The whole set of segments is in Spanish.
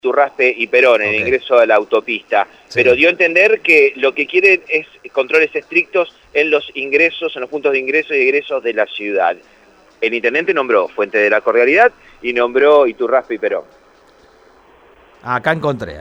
Iturraspe y Perón, el ingreso a la autopista, pero dio a entender que lo que quieren es controles estrictos en los ingresos, en los puntos de ingreso y egresos de la ciudad. El intendente nombró Fuente de la Cordialidad y nombró Iturraspe y Perón. Acá encontré.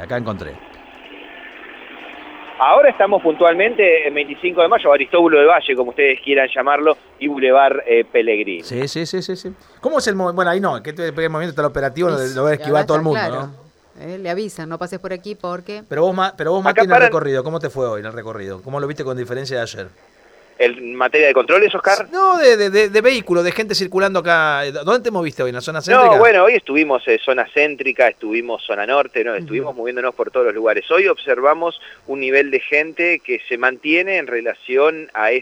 Ahora estamos puntualmente en 25 de mayo, Aristóbulo del Valle, como ustedes quieran llamarlo, y Boulevard Pellegrini. Sí. ¿Cómo es el movimiento? Bueno, ahí no, que el movimiento está operativo, lo va a esquivar todo el mundo, claro, ¿no? Le avisan, no pases por aquí porque... Pero vos Mati, en el recorrido, ¿cómo te fue hoy en el recorrido? ¿Cómo lo viste con diferencia de ayer? ¿En materia de controles, Oscar? No, de vehículos, de gente circulando acá. ¿Dónde te moviste hoy? ¿En la zona céntrica? No, bueno, hoy estuvimos en zona céntrica, estuvimos zona norte, ¿no? Estuvimos moviéndonos por todos los lugares. Hoy observamos un nivel de gente que se mantiene en relación a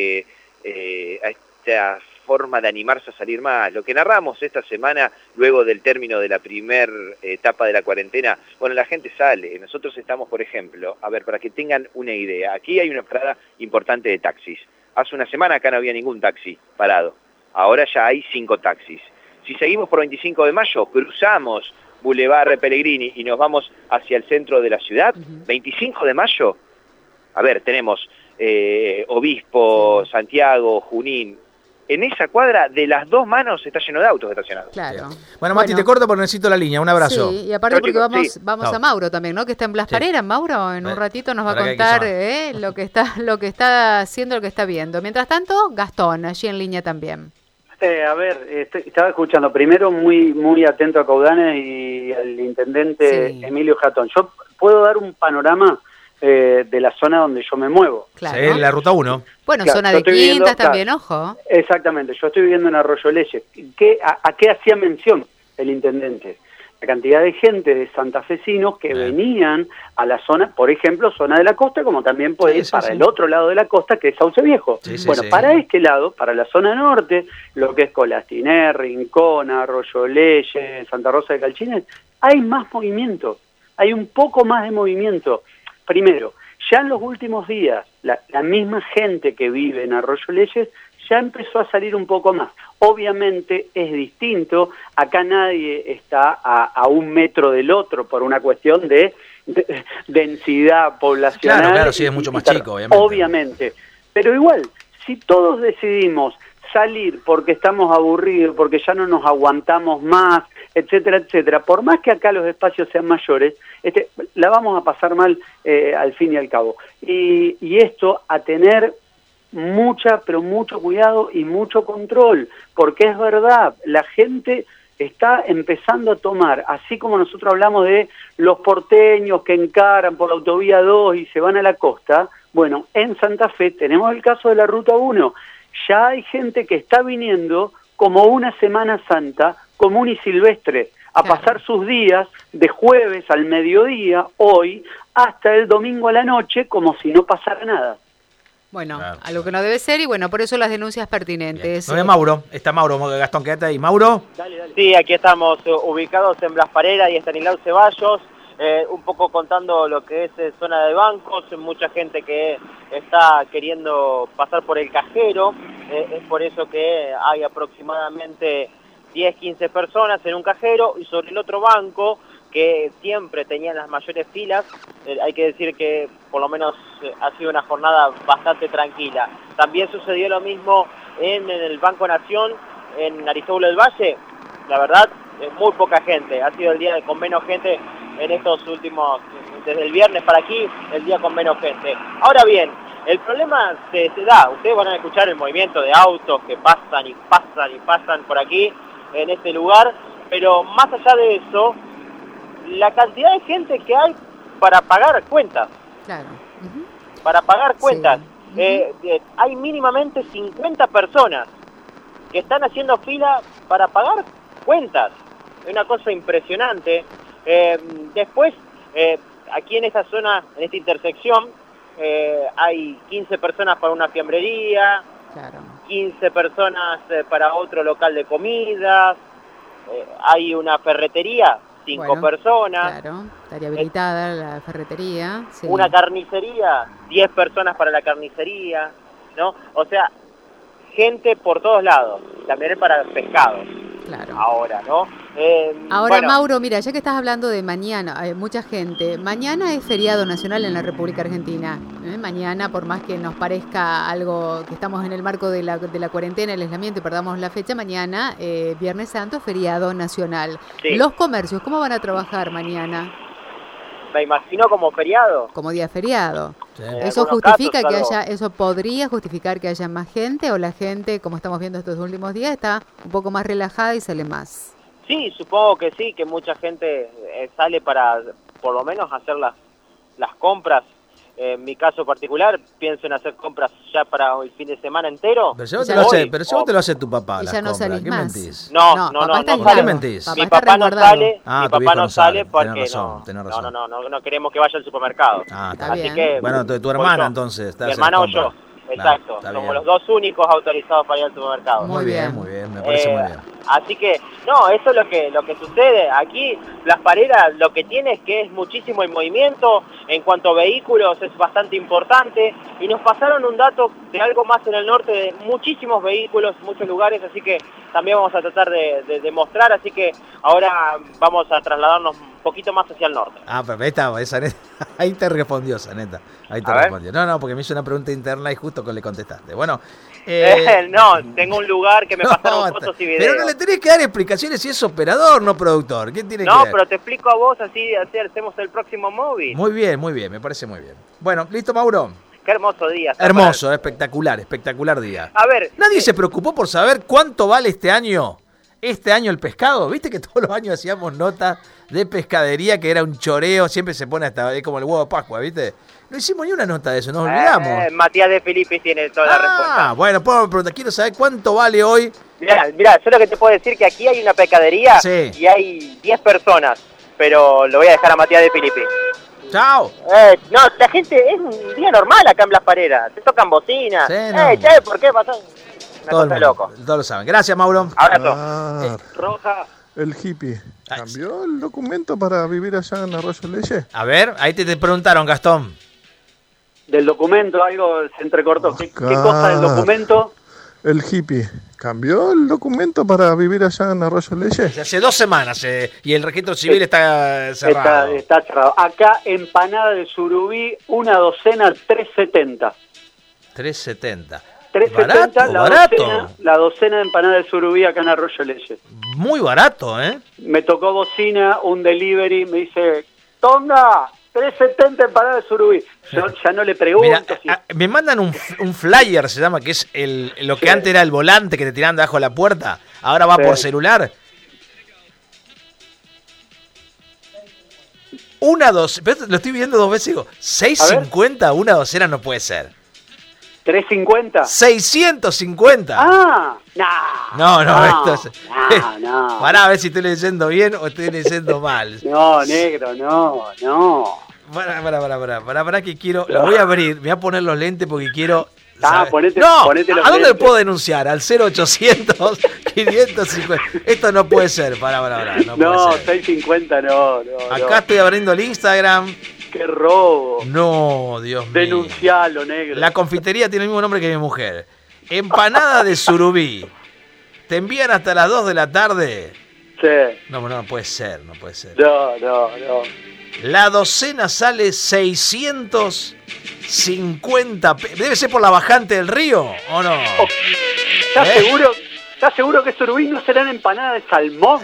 esta forma de animarse a salir más. Lo que narramos esta semana, luego del término de la primera etapa de la cuarentena, bueno, la gente sale. Nosotros estamos, por ejemplo, a ver, para que tengan una idea, aquí hay una parada importante de taxis. Hace una semana acá no había ningún taxi parado. Ahora ya hay 5 taxis. Si seguimos por 25 de mayo, cruzamos Boulevard Pellegrini y nos vamos hacia el centro de la ciudad, 25 de mayo, a ver, tenemos Obispo, Santiago, Junín. En esa cuadra, de las dos manos, está lleno de autos estacionados. Claro. Bueno, Mati, te corto porque necesito la línea. Un abrazo. Sí, y aparte porque vamos a Mauro también, ¿no? Que está en Blas Parera. Mauro en un ratito nos va a contar lo que está haciendo, lo que está viendo. Mientras tanto, Gastón, allí en línea también. A ver, estaba escuchando primero muy atento a Caudanes y al intendente Emilio Jatón. Yo puedo dar un panorama de la zona donde yo me muevo. Claro. Sí, la ruta 1. Bueno, claro, zona de Quintas también, ojo. Exactamente, yo estoy viviendo en Arroyo Leyes. ¿A qué hacía mención el intendente? La cantidad de gente de santafesinos que venían a la zona, por ejemplo, zona de la costa, como también puede ir para el otro lado de la costa, que es Sauce Viejo. Para este lado, para la zona norte, lo que es Colastiné, Rincón, Arroyo Leyes, Santa Rosa de Calchines, hay más movimiento, hay un poco más de movimiento. Primero, ya en los últimos días, la misma gente que vive en Arroyo Leyes ya empezó a salir un poco más. Obviamente es distinto, acá nadie está a 1 metro del otro por una cuestión de densidad poblacional. Claro, sí, es mucho más chico, obviamente. Pero igual, si todos decidimos salir porque estamos aburridos, porque ya no nos aguantamos más, etcétera, por más que acá los espacios sean mayores, la vamos a pasar mal al fin y al cabo. Y esto a tener pero mucho cuidado y mucho control, porque es verdad, la gente está empezando a tomar, así como nosotros hablamos de los porteños que encaran por la autovía 2 y se van a la costa, bueno, en Santa Fe tenemos el caso de la Ruta 1, ya hay gente que está viniendo como una Semana Santa común y silvestre, a pasar sus días de jueves al mediodía, hoy, hasta el domingo a la noche, como si no pasara nada. Bueno, algo que no debe ser y bueno, por eso las denuncias pertinentes. No es Mauro, está Mauro, Gastón, quédate ahí. ¿Mauro? Dale. Sí, aquí estamos ubicados en Blas Parera y Estanislao Ceballos, un poco contando lo que es zona de bancos, mucha gente que está queriendo pasar por el cajero, es por eso que hay aproximadamente 10, 15 personas en un cajero y sobre el otro banco, que siempre tenían las mayores filas, hay que decir que por lo menos ha sido una jornada bastante tranquila. También sucedió lo mismo en el Banco Nación, en Aristóbulo del Valle, la verdad, muy poca gente, ha sido el día con menos gente en estos últimos, desde el viernes para aquí, el día con menos gente. Ahora bien, el problema se da, ustedes van a escuchar el movimiento de autos que pasan y pasan por aquí, en este lugar, pero más allá de eso, la cantidad de gente que hay para pagar cuentas. Claro. Para pagar cuentas. Hay mínimamente 50 personas que están haciendo fila para pagar cuentas. Es una cosa impresionante. Después, aquí en esta zona, en esta intersección, hay 15 personas para una fiambrería, 15 personas para otro local de comidas, hay una ferretería, 5 personas. Claro, estaría habilitada la ferretería. Sí. Una carnicería, 10 personas para la carnicería, ¿no? O sea, gente por todos lados, también para pescados. Claro. Ahora, ¿no? Ahora, bueno, Mauro, mira, ya que estás hablando de mañana, hay mucha gente. Mañana es feriado nacional en la República Argentina. Mañana, por más que nos parezca algo que estamos en el marco de la cuarentena, el aislamiento y perdamos la fecha, mañana, Viernes Santo, feriado nacional. Sí. Los comercios, ¿cómo van a trabajar mañana? me imagino como feriado. Como día feriado. Sí. ¿Eso algunos justifica casos, que algo. haya, eso podría justificar que haya más gente, o la gente, como estamos viendo estos últimos días, está un poco más relajada y sale más? Sí, supongo que sí, que mucha gente sale para por lo menos hacer las compras. En mi caso particular, pienso en hacer compras ya para el fin de semana entero. Pero si vos Ya te lo hoy, hace, pero si vos te lo hace tu papá, Y las ya no compras, salís ¿qué más. mentís? No, papá está no ¿Por qué sale. mentís? Papá Mi está papá no resguardado. sale, Ah, mi tu papá viejo no no sale, sale porque tenés razón, tenés razón. no queremos que vaya al supermercado. Ah, Está está Así bien. que Bueno, tu voy hermana yo. entonces está Mi a hacer hermana o compras. yo, Claro, exacto. está Somos bien. los dos únicos autorizados para ir al supermercado. Muy bien, muy bien, me parece muy bien. Así que, no, eso es lo que sucede. Aquí, Blas Parera lo que tiene es que es muchísimo el movimiento. En cuanto a vehículos, es bastante importante. Y nos pasaron un dato de algo más en el norte, de muchísimos vehículos, muchos lugares. Así que también vamos a tratar de mostrar. Así que ahora vamos a trasladarnos un poquito más hacia el norte. Ah, pero ahí está, esa neta. Ahí te respondió, Saneta. Ahí te A ver. respondió. No, porque me hizo una pregunta interna y justo le contestaste. Bueno. No, tengo un lugar que me pasaron fotos y videos. Pero no le tenés que dar explicaciones si es operador, no productor. ¿Qué tiene que No, ver? pero te explico a vos, así hacemos el próximo móvil. Muy bien, me parece muy bien. Bueno, listo, Mauro. Qué hermoso día. Hermoso, espectacular, espectacular día. A ver, Nadie se preocupó por saber cuánto vale este año el pescado. Viste que todos los años hacíamos notas de pescadería que era un choreo, siempre se pone hasta es como el huevo de Pascua, ¿viste? No hicimos ni una nota de eso, nos olvidamos. Matías de Filippi tiene toda la respuesta. Bueno, puedo preguntar, quiero saber cuánto vale hoy. Mirá, yo lo que te puedo decir que aquí hay una pescadería Sí. y hay 10 personas, pero lo voy a dejar a Matías de Filippi. Chao. No, la gente, es un día normal acá en Blas Parera, se tocan bocinas. Sí, no. Che, ¿por qué pasó? Una Todo el cosa mundo, loco. todos lo saben. Gracias, Mauro. Abrazo. Ah, Roja. el hippie. Ay, ¿Cambió el documento para vivir allá en Arroyo Leyes? A ver, ahí te preguntaron, Gastón. Del documento algo se entrecortó. ¿Qué Oscar. cosa del documento? El hippie. ¿Cambió el documento para vivir allá en Arroyo Leyes? Hace 2 semanas y el registro civil está cerrado. Está cerrado. Acá, empanada de surubí, una docena, 3.70. 3.70. 3.70 Barato. la docena de empanada de surubí acá en Arroyo Leyes. Muy barato, ¿eh? Me tocó bocina, un delivery, me dice, ¡Tonga! 3.70 empanada de surubí. Yo ya no le pregunto Mira, si... me mandan un flyer, se llama, que es lo que Sí. antes era el volante que te tiraban debajo de la puerta. Ahora va Sí. por celular. Pero lo estoy viendo 2 veces y digo, 6.50 una docena no puede ser. ¿3.50? 650. ¡Ah! No, esto es... No. Pará a ver si estoy leyendo bien o estoy leyendo mal. No, negro, no. Pará que quiero... Lo voy a abrir, me voy a poner los lentes porque quiero... saber. Ponete los ¿a dónde lentes. puedo denunciar? Al 0800 550. Esto no puede ser, pará. No, puede ser. 6.50 no. Acá estoy abriendo el Instagram. ¡Qué robo! No, Dios mío. Denuncialo, negro. La confitería tiene el mismo nombre que mi mujer. Empanada de surubí. Te envían hasta las 2 de la tarde. Sí. No puede ser. No. La docena sale 650. ¿Debe ser por la bajante del río o no? ¿Estás seguro que surubí no serán empanadas de salmón?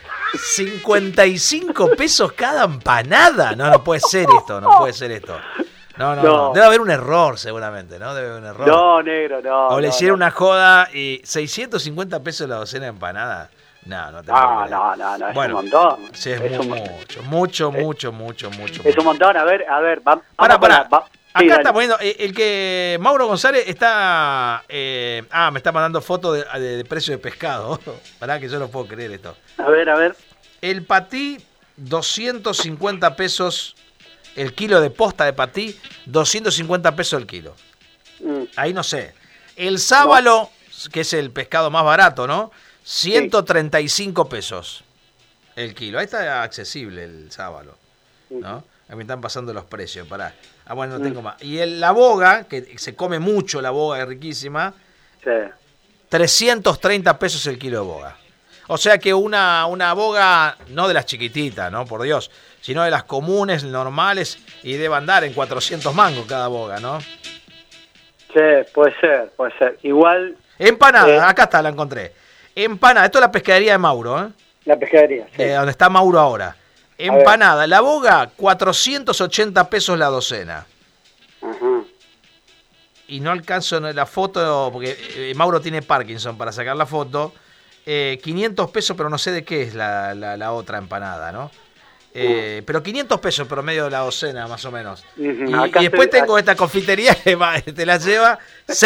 55 pesos cada empanada. No puede ser esto, No. Debe haber un error seguramente, ¿no? Debe haber un error. No, negro, no. O le hicieron una joda y 650 pesos la docena de empanada. No te puedo creer. No, es Bueno, un montón. Sí, es un mucho. Es un montón, a ver, vamos. Pará. Sí, Acá dale. está poniendo, el que Mauro González está... me está mandando fotos de precio de pescado. Pará que yo no puedo creer esto. A ver. El patí, 250 pesos el kilo de posta de patí, 250 pesos el kilo. Ahí no sé. El sábalo, que es el pescado más barato, ¿no? 135 pesos el kilo. Ahí está accesible el sábalo, ¿no? A mí me están pasando los precios, pará. Bueno, no tengo más. Y la boga, que se come mucho la boga, es riquísima. Sí. 330 pesos el kilo de boga. O sea que una boga, no de las chiquititas, ¿no? Por Dios, sino de las comunes, normales, y debe andar en 400 mangos cada boga, ¿no? Sí, puede ser. Igual... Empanada, acá está, la encontré. Empanada, esto es la pescadería de Mauro, ¿eh? La pescadería, sí. Donde está Mauro ahora. Empanada, la boga, 480 pesos la docena. Ajá. Y no alcanzo la foto, porque Mauro tiene Parkinson para sacar la foto. 500 pesos, pero no sé de qué es la otra empanada, ¿no? Pero 500 pesos promedio de la docena, más o menos. Y después tengo esta confitería que te la lleva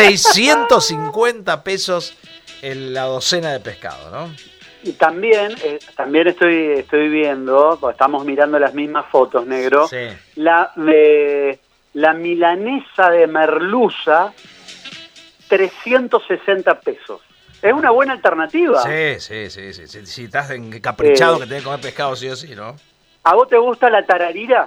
650 pesos en la docena de pescado, ¿no? Y también estoy viendo, porque estamos mirando las mismas fotos, negro, sí. La milanesa de merluza, 360 pesos. Es una buena alternativa. Sí. Si estás encaprichado que tenés que comer pescado sí o sí, ¿no? ¿A vos te gusta la tararira?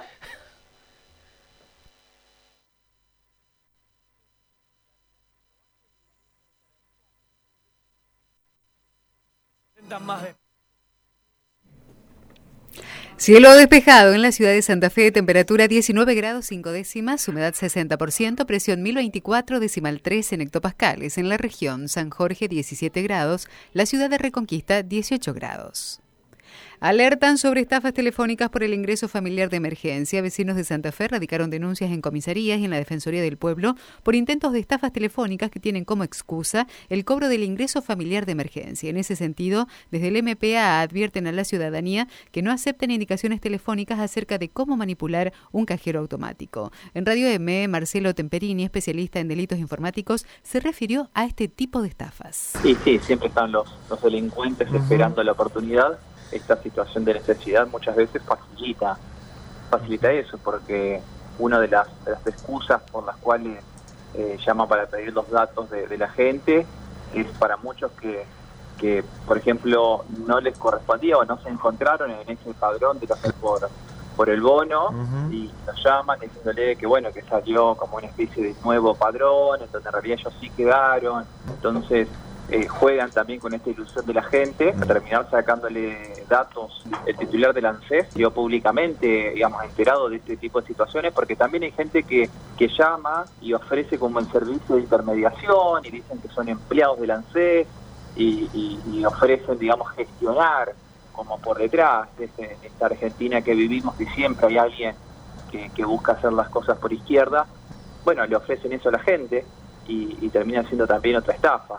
Cielo despejado en la ciudad de Santa Fe, temperatura 19 grados 5 décimas, humedad 60%, presión 1024,3 en hectopascales. En la región, San Jorge 17 grados, la ciudad de Reconquista 18 grados. Alertan sobre estafas telefónicas por el ingreso familiar de emergencia. Vecinos de Santa Fe radicaron denuncias en comisarías y en la Defensoría del Pueblo por intentos de estafas telefónicas que tienen como excusa el cobro del ingreso familiar de emergencia. En ese sentido, desde el MPA advierten a la ciudadanía que no acepten indicaciones telefónicas acerca de cómo manipular un cajero automático. En Radio M, Marcelo Temperini, especialista en delitos informáticos, se refirió a este tipo de estafas. Sí, siempre están los delincuentes esperando la oportunidad. Esta situación de necesidad muchas veces facilita eso, porque una de las excusas por las cuales llama para pedir los datos de la gente es para muchos que por ejemplo no les correspondía o no se encontraron en ese padrón de hacer por el bono. Y nos llaman diciéndole que salió como una especie de nuevo padrón, en donde en realidad ellos sí quedaron. Entonces juegan también con esta ilusión de la gente a terminar sacándole datos. El titular del ANSES dio públicamente, enterado de este tipo de situaciones, porque también hay gente que llama y ofrece como el servicio de intermediación y dicen que son empleados del ANSES y ofrecen, gestionar como por detrás en esta Argentina que vivimos, que siempre hay alguien que busca hacer las cosas por izquierda. Le ofrecen eso a la gente y termina siendo también otra estafa.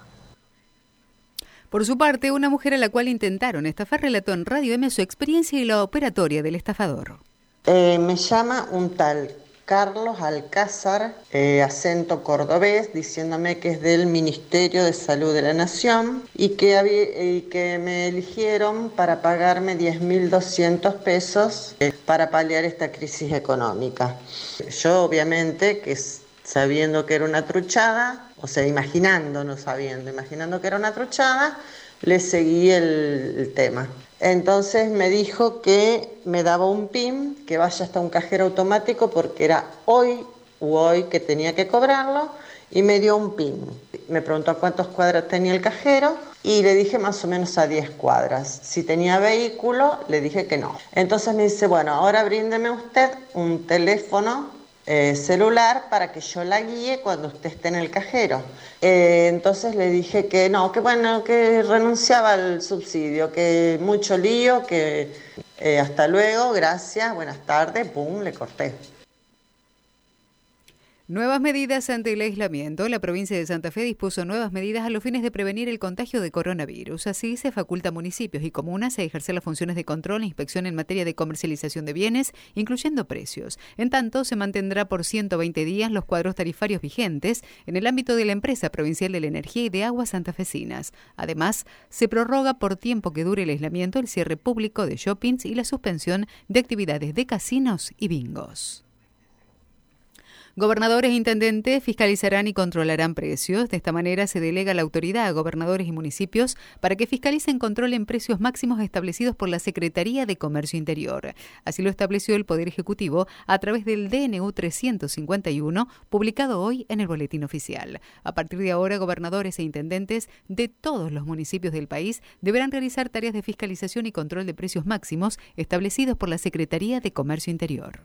Por su parte, una mujer a la cual intentaron estafar relató en Radio M su experiencia y la operatoria del estafador. Me llama un tal Carlos Alcázar, acento cordobés, diciéndome que es del Ministerio de Salud de la Nación y que me eligieron para pagarme 10.200 pesos para paliar esta crisis económica. Yo obviamente sabiendo que era una truchada, imaginando que era una truchada, le seguí el tema. Entonces me dijo que me daba un PIN, que vaya hasta un cajero automático porque era hoy que tenía que cobrarlo, y me dio un PIN. Me preguntó a cuántas cuadras tenía el cajero y le dije más o menos a 10 cuadras. Si tenía vehículo, le dije que no. Entonces me dice, ahora bríndeme usted un teléfono celular para que yo la guíe cuando usted esté en el cajero. Entonces le dije que no, que renunciaba al subsidio, que mucho lío, que hasta luego, gracias, buenas tardes, pum, le corté. Nuevas medidas ante el aislamiento. La provincia de Santa Fe dispuso nuevas medidas a los fines de prevenir el contagio de coronavirus. Así se faculta a municipios y comunas a ejercer las funciones de control e inspección en materia de comercialización de bienes, incluyendo precios. En tanto, se mantendrá por 120 días los cuadros tarifarios vigentes en el ámbito de la Empresa Provincial de la Energía y de Aguas Santafesinas. Además, se prorroga por tiempo que dure el aislamiento el cierre público de shoppings y la suspensión de actividades de casinos y bingos. Gobernadores e intendentes fiscalizarán y controlarán precios. De esta manera se delega la autoridad a gobernadores y municipios para que fiscalicen y controlen precios máximos establecidos por la Secretaría de Comercio Interior. Así lo estableció el Poder Ejecutivo a través del DNU 351, publicado hoy en el Boletín Oficial. A partir de ahora, gobernadores e intendentes de todos los municipios del país deberán realizar tareas de fiscalización y control de precios máximos establecidos por la Secretaría de Comercio Interior.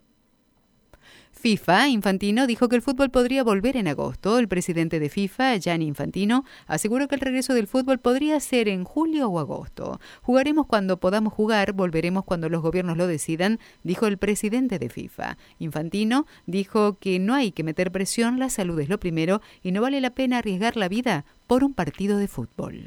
FIFA, Infantino, dijo que el fútbol podría volver en agosto. El presidente de FIFA, Gianni Infantino, aseguró que el regreso del fútbol podría ser en julio o agosto. Jugaremos cuando podamos jugar, volveremos cuando los gobiernos lo decidan, dijo el presidente de FIFA. Infantino dijo que no hay que meter presión, la salud es lo primero y no vale la pena arriesgar la vida por un partido de fútbol.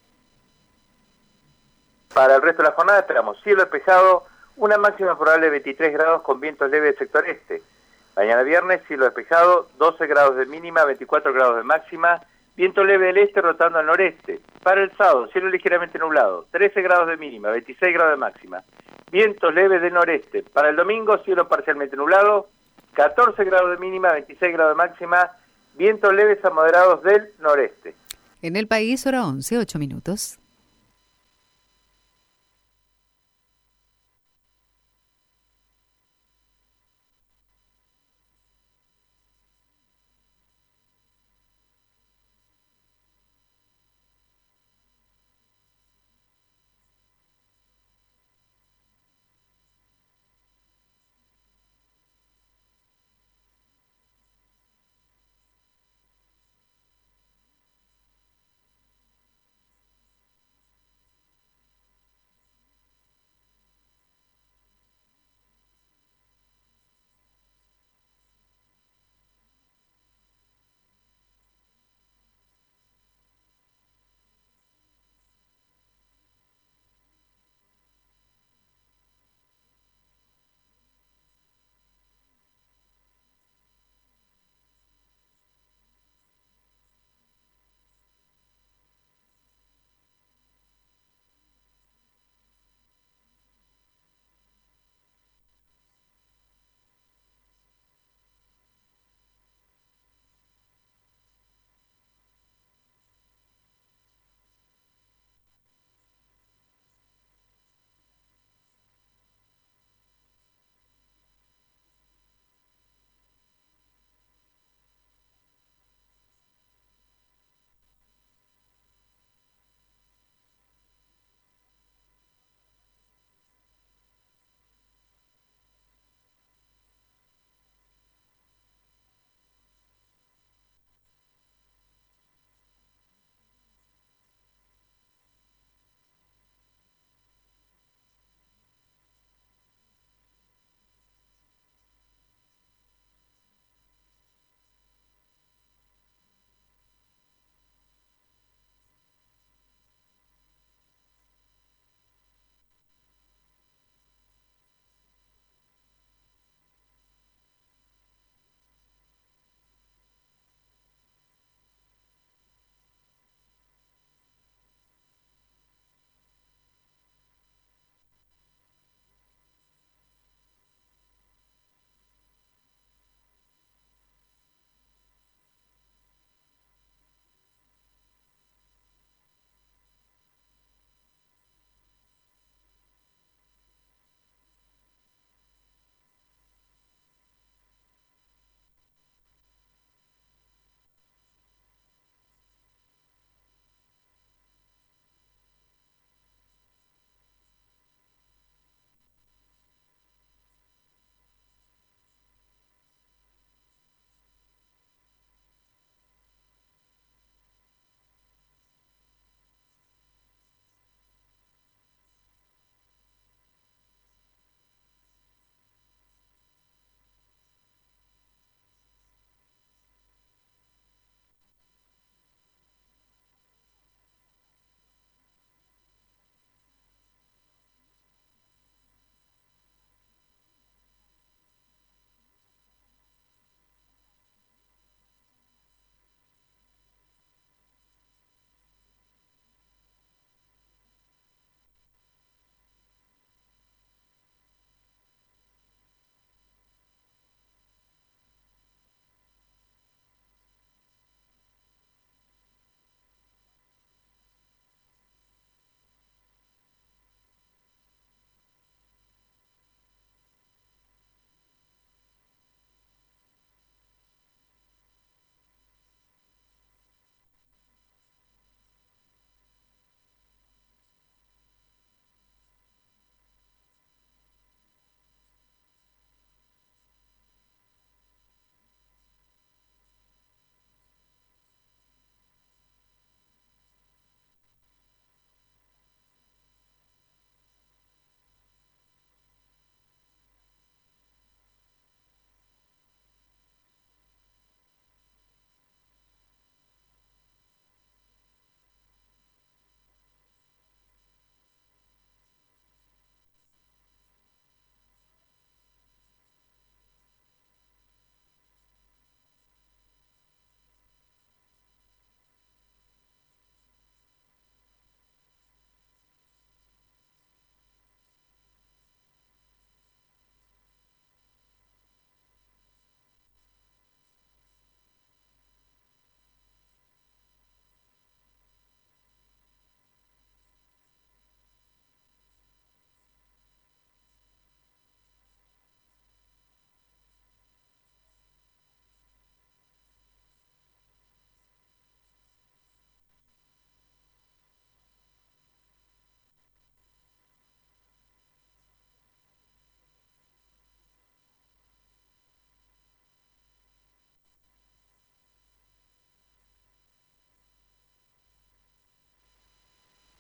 Para el resto de la jornada esperamos cielo despejado, una máxima probable de 23 grados con vientos leves del sector este. Mañana viernes, cielo despejado, 12 grados de mínima, 24 grados de máxima, viento leve del este rotando al noreste. Para el sábado, cielo ligeramente nublado, 13 grados de mínima, 26 grados de máxima, vientos leves del noreste. Para el domingo, cielo parcialmente nublado, 14 grados de mínima, 26 grados de máxima, vientos leves a moderados del noreste. En el país, hora 11, 8 minutos.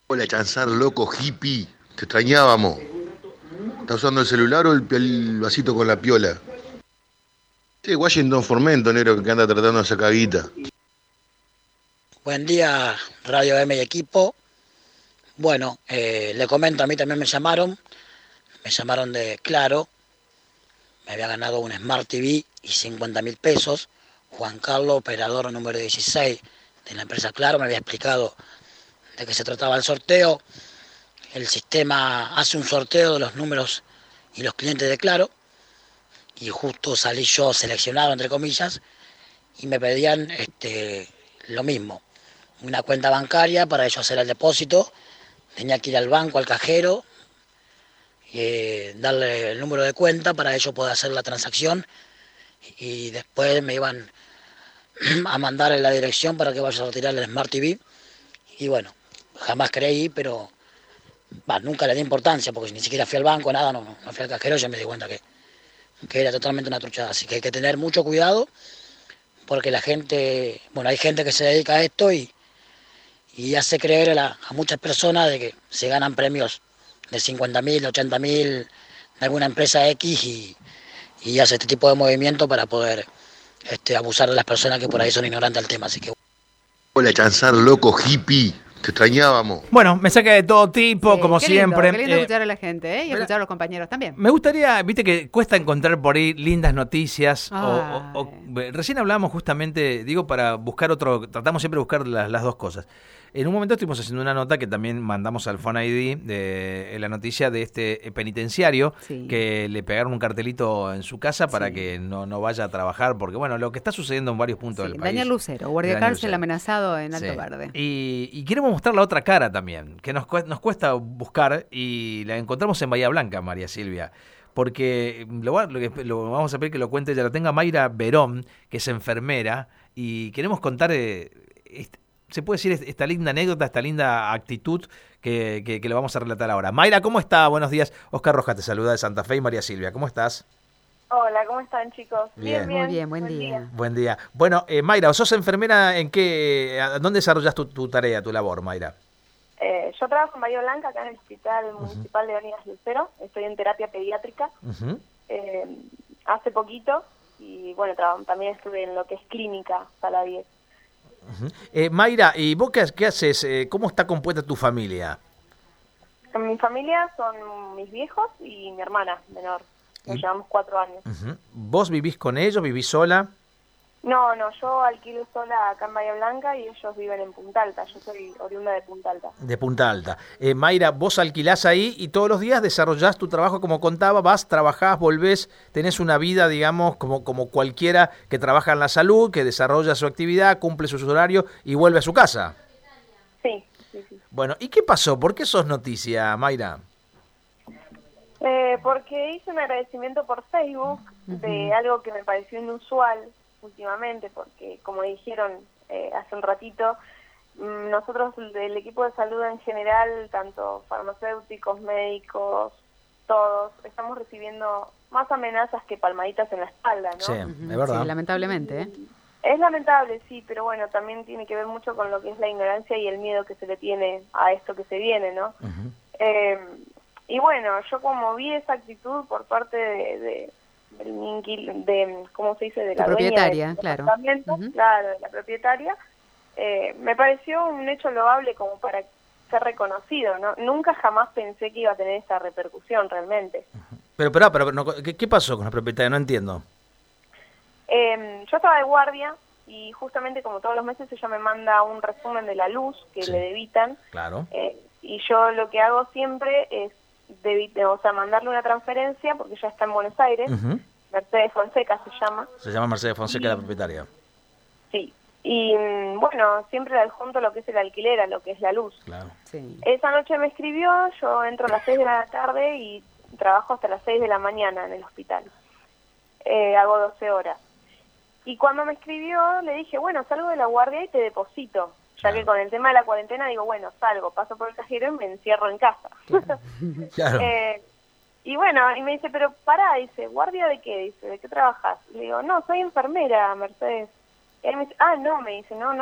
Hola, Chanzar, loco, hippie. Te extrañábamos. ¿Estás usando el celular o el vasito con la piola? Sí, Washington Formento, negro, que anda tratando de sacar guita. Buen día, Radio M y equipo. Bueno, le comento, a mí también me llamaron de Claro, me había ganado un Smart TV y 50.000 pesos. Juan Carlos, operador número 16 de la empresa Claro, me había explicado de qué se trataba el sorteo. El sistema hace un sorteo de los números y los clientes de Claro, y justo salí yo seleccionado, entre comillas, y me pedían lo mismo, una cuenta bancaria para ellos hacer el depósito. Tenía que ir al banco, al cajero, darle el número de cuenta para ellos poder hacer la transacción, y después me iban a mandar en la dirección para que vaya a retirar el Smart TV. Y bueno, jamás creí, pero nunca le di importancia, porque ni siquiera fui al banco, nada, no fui al cajero, ya me di cuenta que era totalmente una truchada. Así que hay que tener mucho cuidado, porque la gente, hay gente que se dedica a esto y hace creer a muchas personas de que se ganan premios de 50.000, 80.000 de alguna empresa X, y hace este tipo de movimiento para poder abusar de las personas que por ahí son ignorantes del tema. Así que... Hola, Chanzar, loco, hippie. Te extrañábamos. Bueno, mensaje de todo tipo, Sí, como qué siempre. Lindo, qué lindo escuchar a la gente, y escuchar a los compañeros también. Me gustaría, viste que cuesta encontrar por ahí lindas noticias. Recién hablábamos justamente, digo, para buscar tratamos siempre de buscar las dos cosas. En un momento estuvimos haciendo una nota que también mandamos al Phone ID de la noticia de este penitenciario, que le pegaron un cartelito en su casa para que no vaya a trabajar, porque bueno, lo que está sucediendo en varios puntos del país. Daniel Lucero, guardia cárcel amenazado en Alto Verde. Y queremos mostrar la otra cara también, que nos cuesta buscar, y la encontramos en Bahía Blanca, María Silvia. Porque lo vamos a pedir que lo cuente, ya lo tenga Mayra Verón, que es enfermera, y queremos contar... se puede decir esta linda anécdota, esta linda actitud que lo vamos a relatar ahora. Mayra, ¿cómo está? Buenos días. Oscar Rojas te saluda de Santa Fe y María Silvia. ¿Cómo estás? Hola, ¿cómo están, chicos? Bien. Muy bien, buen día. Buen día. Bueno, Mayra, ¿sos enfermera ¿dónde desarrollas tu tarea, tu labor, Mayra? Yo trabajo en Bahía Blanca, acá en el Hospital Municipal de Aníbal Lucero. Estoy en terapia pediátrica. Hace poquito, y bueno, también estuve en lo que es clínica, sala 10. Mayra, ¿y vos qué haces? ¿Cómo está compuesta tu familia? Mi familia son mis viejos y mi hermana menor. Nos llevamos 4 años. ¿Vos vivís con ellos? ¿Vivís sola? No, yo alquilo sola acá en Bahía Blanca y ellos viven en Punta Alta. Yo soy oriunda de Punta Alta. De Punta Alta. Mayra, vos alquilás ahí y todos los días desarrollás tu trabajo, como contaba, vas, trabajás, volvés, tenés una vida, digamos, como cualquiera que trabaja en la salud, que desarrolla su actividad, cumple sus horarios y vuelve a su casa. Sí. Bueno, ¿y qué pasó? ¿Por qué sos noticia, Mayra? Porque hice un agradecimiento por Facebook de algo que me pareció inusual últimamente, porque como dijeron hace un ratito, nosotros del equipo de salud en general, tanto farmacéuticos, médicos, todos, estamos recibiendo más amenazas que palmaditas en la espalda, ¿no? Sí, es verdad. Sí, lamentablemente, Es lamentable, sí, pero bueno, también tiene que ver mucho con lo que es la ignorancia y el miedo que se le tiene a esto que se viene, ¿no? Y bueno, yo como vi esa actitud por parte de ¿cómo se dice? De la propietaria, dueña claro. Claro, de la propietaria, me pareció un hecho loable como para ser reconocido, ¿no? Nunca jamás pensé que iba a tener esta repercusión realmente. Pero ¿qué pasó con la propietaria? No entiendo. Yo estaba de guardia y justamente como todos los meses ella me manda un resumen de la luz que le debitan. Claro. Y yo lo que hago siempre es mandarle una transferencia porque ella está en Buenos Aires. Mercedes Fonseca se llama. Se llama Mercedes Fonseca, la propietaria. Sí. Y bueno, siempre le adjunto lo que es el alquiler, a lo que es la luz. Claro. Sí. Esa noche me escribió, yo entro a las 6 de la tarde y trabajo hasta las 6 de la mañana en el hospital. Hago 12 horas. Y cuando me escribió, le dije, bueno, salgo de la guardia y te deposito. Ya que con el tema de la cuarentena digo, bueno, salgo, paso por el cajero y me encierro en casa. Claro. Y bueno, y me dice, pero pará, dice, ¿guardia de qué? Dice, ¿de qué trabajas? Le digo, no, soy enfermera, Mercedes. Y él me dice, no, no,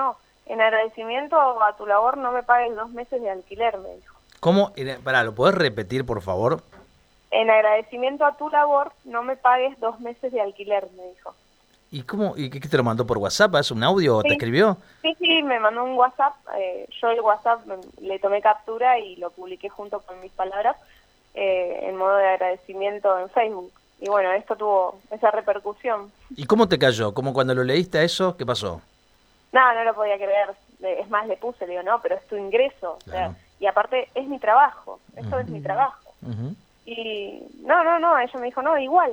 en agradecimiento a tu labor no me pagues 2 meses de alquiler, me dijo. ¿Cómo? Pará, ¿lo podés repetir, por favor? En agradecimiento a tu labor no me pagues 2 meses de alquiler, me dijo. ¿Y cómo? ¿Y qué te lo mandó por WhatsApp? ¿Es un audio o te escribió? Sí, me mandó un WhatsApp. Yo el WhatsApp le tomé captura y lo publiqué junto con mis palabras en modo de agradecimiento en Facebook. Y bueno, esto tuvo esa repercusión. ¿Y cómo te cayó? ¿Cómo cuando lo leíste a eso? ¿Qué pasó? No lo podía creer. Es más, le puse, le digo, no, pero es tu ingreso. Claro. O sea, y aparte, es mi trabajo. Esto es mi trabajo. Y no, ella me dijo, no, igual.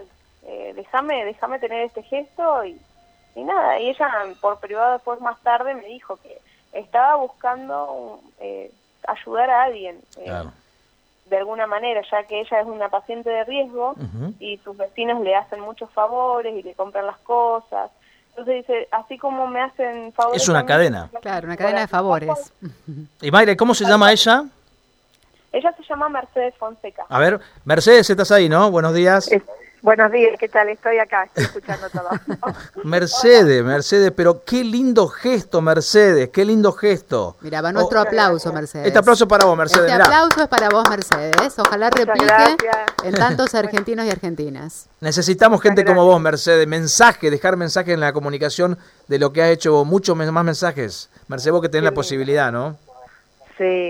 Déjame tener este gesto y nada. Y ella por privado después más tarde me dijo que estaba buscando ayudar a alguien. Claro. De alguna manera, ya que ella es una paciente de riesgo y sus vecinos le hacen muchos favores y le compran las cosas. Entonces dice, así como me hacen favores... Es una cadena. Claro, una cadena de favores. Y Mayra, ¿cómo se llama ella? Ella se llama Mercedes Fonseca. A ver, Mercedes, estás ahí, ¿no? Buenos días. Buenos días, ¿qué tal? Estoy acá, estoy escuchando todo. Mercedes, pero qué lindo gesto, Mercedes, qué lindo gesto. Mira, va nuestro aplauso, Mercedes. Este aplauso para vos, Mercedes. Este aplauso es para vos, Mercedes. Ojalá replique en tantos argentinos y argentinas. Necesitamos gente como vos, Mercedes. Dejar mensaje en la comunicación de lo que has hecho, muchos más mensajes. Mercedes, vos que tenés la posibilidad, ¿no? Sí,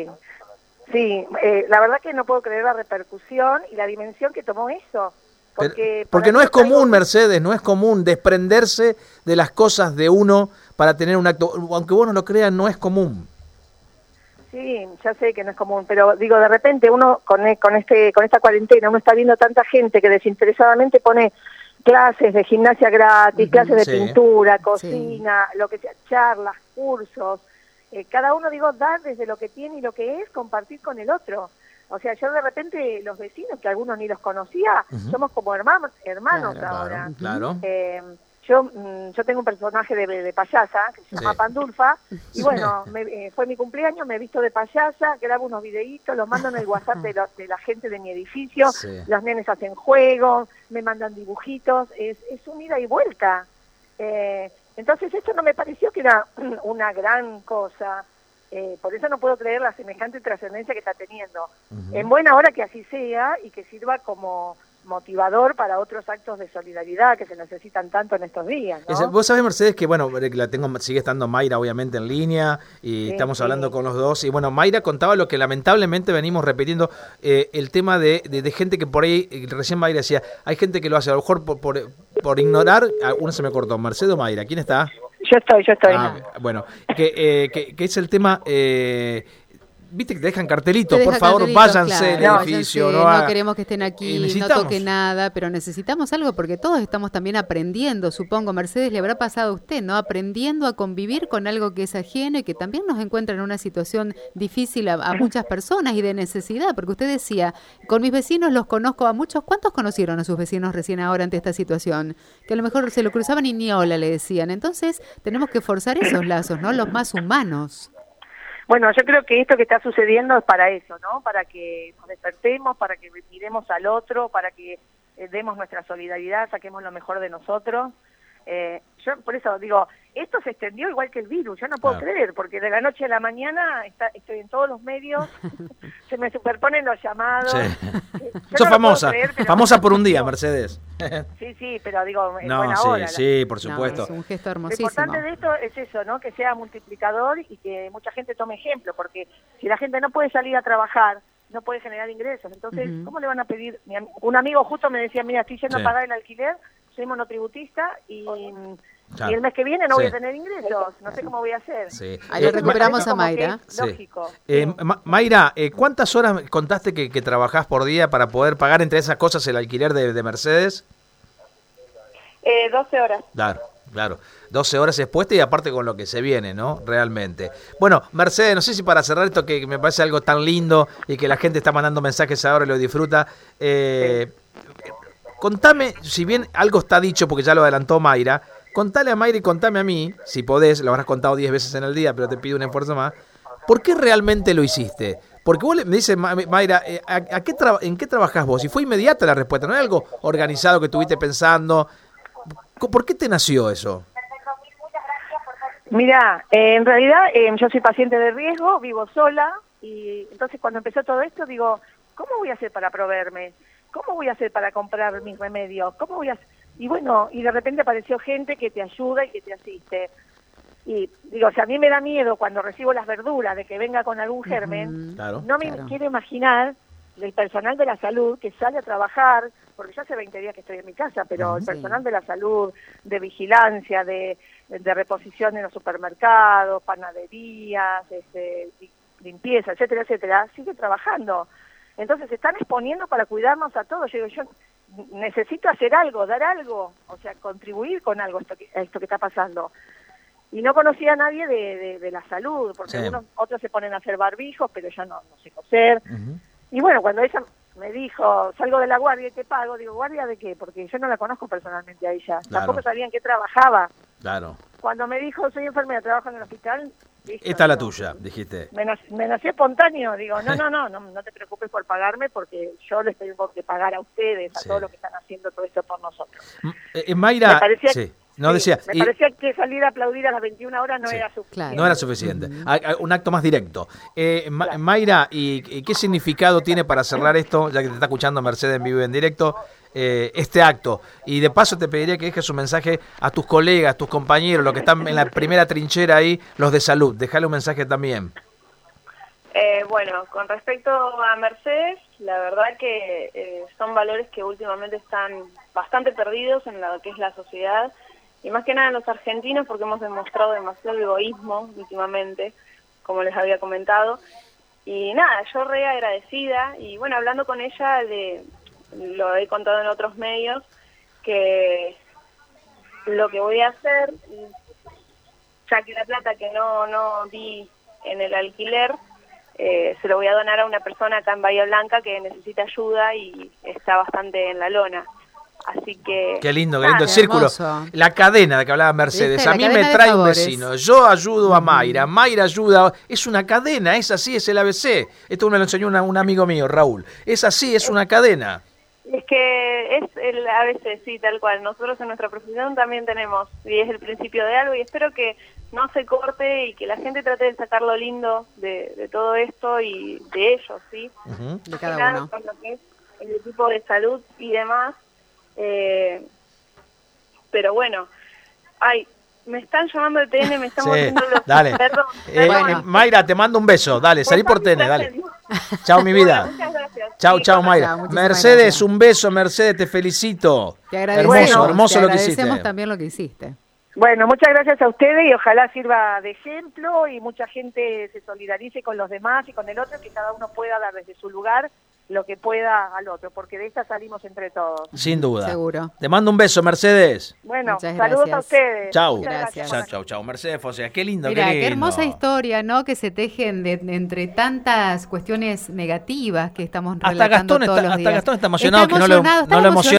la verdad que no puedo creer la repercusión y la dimensión que tomó eso. Porque no es común, Mercedes, no es común desprenderse de las cosas de uno para tener un acto, aunque vos no lo creas, no es común. Sí, ya sé que no es común, pero digo, de repente uno con esta cuarentena, uno está viendo tanta gente que desinteresadamente pone clases de gimnasia gratis, clases de pintura, cocina, lo que sea, charlas, cursos. Cada uno, da desde lo que tiene y lo que es, compartir con el otro. O sea, yo de repente, los vecinos, que algunos ni los conocía, somos como hermanos ahora. Claro. Yo tengo un personaje de payasa, que se llama Pandulfa, y bueno, fue mi cumpleaños, me he visto de payasa, grabo unos videitos, los mando en el WhatsApp de la gente de mi edificio, los nenes hacen juegos, me mandan dibujitos, es un ida y vuelta. Entonces esto no me pareció que era una gran cosa. Por eso no puedo creer la semejante trascendencia que está teniendo. En buena hora que así sea y que sirva como motivador para otros actos de solidaridad que se necesitan tanto en estos días, ¿no? Vos sabés, Mercedes, que bueno, sigue estando Mayra obviamente en línea y estamos hablando con los dos. Y bueno, Mayra contaba lo que lamentablemente venimos repitiendo, el tema de gente que por ahí, recién Mayra decía, hay gente que lo hace a lo mejor por ignorar. Uno se me cortó, ¿Mercedes o Mayra? ¿Quién está? Yo estoy. Bueno, que es el tema... Viste que te dejan cartelitos, por favor, váyanse del edificio. No queremos que estén aquí, no toque nada, pero necesitamos algo porque todos estamos también aprendiendo, supongo, Mercedes, le habrá pasado a usted, ¿no? Aprendiendo a convivir con algo que es ajeno y que también nos encuentra en una situación difícil a muchas personas y de necesidad, porque usted decía, con mis vecinos los conozco a muchos. ¿Cuántos conocieron a sus vecinos recién ahora ante esta situación? Que a lo mejor se lo cruzaban y ni hola le decían. Entonces tenemos que forzar esos lazos, ¿no? Los más humanos. Bueno, yo creo que esto que está sucediendo es para eso, ¿no? Para que nos despertemos, para que miremos al otro, para que demos nuestra solidaridad, saquemos lo mejor de nosotros. Yo por eso digo, esto se extendió igual que el virus, yo no puedo creer, porque de la noche a la mañana estoy en todos los medios, se me superponen los llamados. Sos famosa, famosa por un día, Mercedes. Sí, pero digo, en buena hora. Sí, por supuesto. Es un gesto hermosísimo. Lo importante de esto es eso, ¿no? Que sea multiplicador y que mucha gente tome ejemplo, porque si la gente no puede salir a trabajar, no puede generar ingresos, entonces, ¿cómo le van a pedir? Un amigo justo me decía, mira, estoy yendo a pagar el alquiler, soy monotributista y el mes que viene no voy a tener ingresos, no sé cómo voy a hacer. Ahí lo recuperamos a Mayra. Lógico. Mayra, ¿cuántas horas contaste que trabajás por día para poder pagar entre esas cosas el alquiler de Mercedes? 12 horas. Claro. 12 horas expuesta y aparte con lo que se viene, ¿no? Realmente. Bueno, Mercedes, no sé si para cerrar esto que me parece algo tan lindo y que la gente está mandando mensajes ahora y lo disfruta, contame, si bien algo está dicho porque ya lo adelantó Mayra, contale a Mayra y contame a mí, si podés, lo habrás contado 10 veces en el día, pero te pido un esfuerzo más, ¿por qué realmente lo hiciste? Porque vos me dices, Mayra, ¿en qué trabajás vos? Y fue inmediata la respuesta, ¿no es algo organizado que estuviste pensando? ¿Por qué te nació eso? Mirá, en realidad yo soy paciente de riesgo, vivo sola, y entonces cuando empezó todo esto digo, ¿cómo voy a hacer para proveerme? ¿Cómo voy a hacer para comprar mis remedios? ¿Cómo voy a...? Y bueno, y de repente apareció gente que te ayuda y que te asiste. Y digo, si a mí me da miedo cuando recibo las verduras de que venga con algún germen, no me quiero imaginar el personal de la salud que sale a trabajar, porque ya hace 20 días que estoy en mi casa, pero el personal de la salud, de vigilancia, de reposición en los supermercados, panaderías, limpieza, etcétera, etcétera, sigue trabajando. Entonces se están exponiendo para cuidarnos a todos. Yo necesito hacer algo, dar algo, o sea, contribuir con algo a esto que está pasando. Y no conocía a nadie de la salud, porque otros se ponen a hacer barbijos, pero yo no sé coser. Y bueno, cuando ella me dijo, salgo de la guardia y te pago, digo, ¿guardia de qué? Porque yo no la conozco personalmente a ella. Tampoco sabía en qué trabajaba. Claro. Cuando me dijo, soy enfermera, trabajo en el hospital... Listo, esta es la tuya, dijiste. Me nació espontáneo, digo, no te preocupes por pagarme porque yo les tengo que pagar a ustedes, a todos los que están haciendo todo esto por nosotros. Mayra, me parecía, me parecía que salir a aplaudir a las 21 horas no era suficiente. Claro. No era suficiente, un acto más directo. Mayra, ¿y qué significado tiene para cerrar esto, ya que te está escuchando Mercedes en vivo y en directo, este acto? Y de paso te pediría que dejes un mensaje a tus colegas, tus compañeros, los que están en la primera trinchera ahí, los de salud. Dejale un mensaje también. Bueno, con respecto a Mercedes, la verdad que son valores que últimamente están bastante perdidos en lo que es la sociedad, y más que nada en los argentinos, porque hemos demostrado demasiado egoísmo últimamente, como les había comentado. Y nada, yo re agradecida, y bueno, hablando con ella, lo he contado en otros medios, que lo que voy a hacer, ya que la plata que no di en el alquiler, se lo voy a donar a una persona acá en Bahía Blanca que necesita ayuda y está bastante en la lona. Así que... Qué lindo el círculo. La cadena de que hablaba Mercedes. A mí me trae un vecino, yo ayudo a Mayra, Mayra ayuda. Es una cadena, es así, es el ABC. Esto me lo enseñó un amigo mío, Raúl. Es así, es una cadena. Es que es el ABC, sí, tal cual. Nosotros en nuestra profesión también tenemos, y es el principio de algo, y espero que no se corte y que la gente trate de sacar lo lindo de todo esto y de ellos, ¿sí? De cada uno. Con lo que es el equipo de salud y demás. Pero bueno, me están llamando el TN, me están volviendo los... Dale. Perdón. Mayra, te mando un beso, dale, salí por TN, dale. Chao, mi vida. Bueno, muchas gracias. Chao, Mayra. Mercedes, gracias. Un beso, Mercedes, te felicito. Te agradecemos, hermoso lo que hiciste. Te agradecemos también lo que hiciste. Bueno, muchas gracias a ustedes y ojalá sirva de ejemplo y mucha gente se solidarice con los demás y con el otro, que cada uno pueda dar desde su lugar lo que pueda al otro, porque de esta salimos entre todos. Sin duda. Seguro. Te mando un beso, Mercedes. Bueno, saludos a ustedes. Chau. Gracias. Chau. Mercedes Fosea, qué lindo, Mira, qué lindo. Qué hermosa historia, ¿no? Que se tejen entre tantas cuestiones negativas que estamos relatando todos los días. Hasta Gastón está emocionado, que no lo emociona.